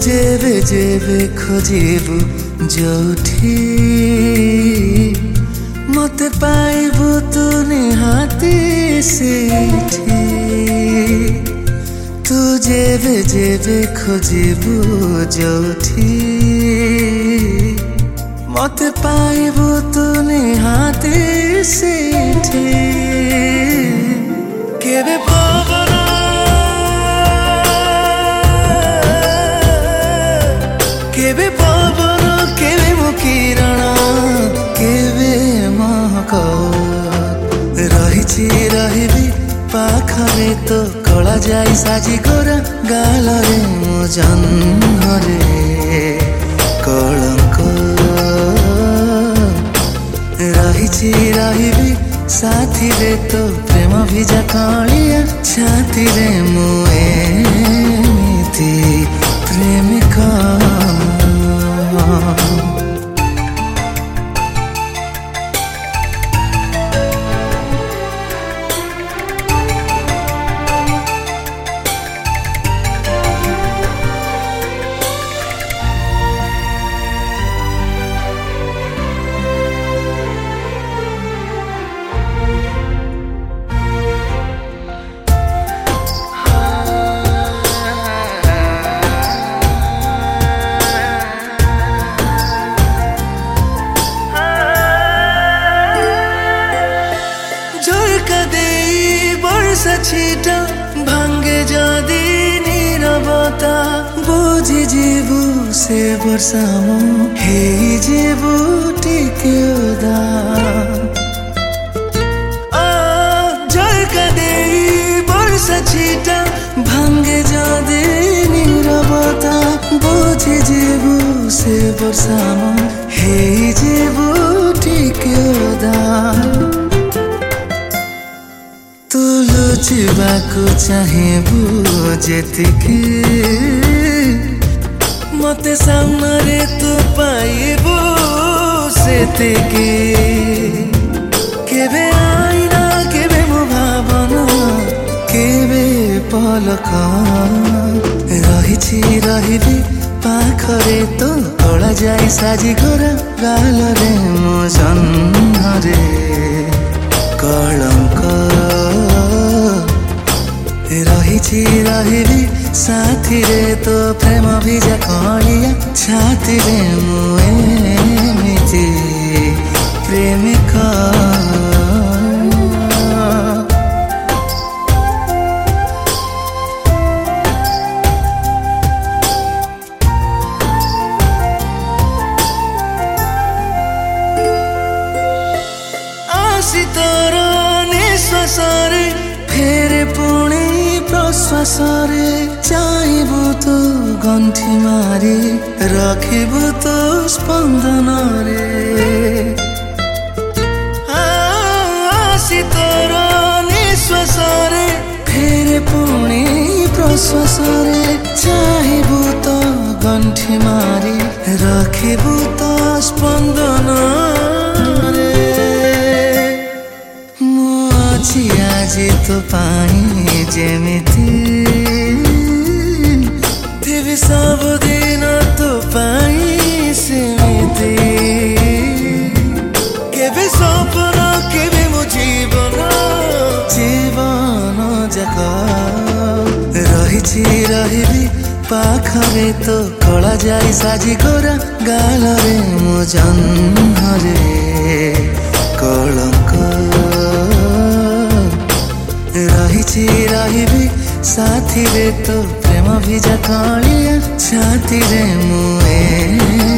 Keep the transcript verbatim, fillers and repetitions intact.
जेबे जेबे खोजिबु जोठी मते पाइबु तू निहाती सेठी तू जेबे जेबे खोजिबु जोठी मते पाइबु तू निहाती सेठी केबे पाबना केबे पाबना केबे मो किरण केबे महक रहिछि रहिबी पाखरे तो कला जाई साजी गोरा गालरे मो जन्मरे कलंक रहिछि रहिबी साथी रे तो प्रेम भिजा कालिया छाती रे मो एमिति प्रेमिका छिटा भांगे जदी नीरवता बुझी जीवु से वर्षामो हे जीवु टिके उदा झलका दे वर्षा छिटा भांगे जदी नीरवता बुझी जीवु से वर्षामो हे जीवु टिके उदा तू लुचिबाकु चाहेबु जेतिकी मते सामने तू पाइबु सेतिकी केबे आईना केबे मो भावना केबे पलक रहिछि रहिबी पाखरे तो कला जाई साजी गोरा गालरे मो जन्मरे कलंक रहिछि रहिबी साथी रे तो प्रेम भिजा कलिया छाती रे मो एमिति प्रेमिका आसितर निश्वासरे फेरे पुणी प्रश्वासरे चाहबु तो गंठी मारी रखिबु तो स्पंदन रे आसितर निश्वासरे फेरे पुणी प्रश्वासरे चाहबु तो गंठी मारी रखिबु तो स्पंदन আজি তো পাই যেমিতি তেবে সবদিন তো পাই সেমিতি কেবে স্বপ্ন কেবে মো জীবন জীবন যাক রহিছি রহিবি পাখরে তো কলা যাই সাজি গোরা গালরে মো জন্মরে কলঙ্ক रहिछि रहिबी साथी रे तो प्रेम भिजा कालिया छाती रे मो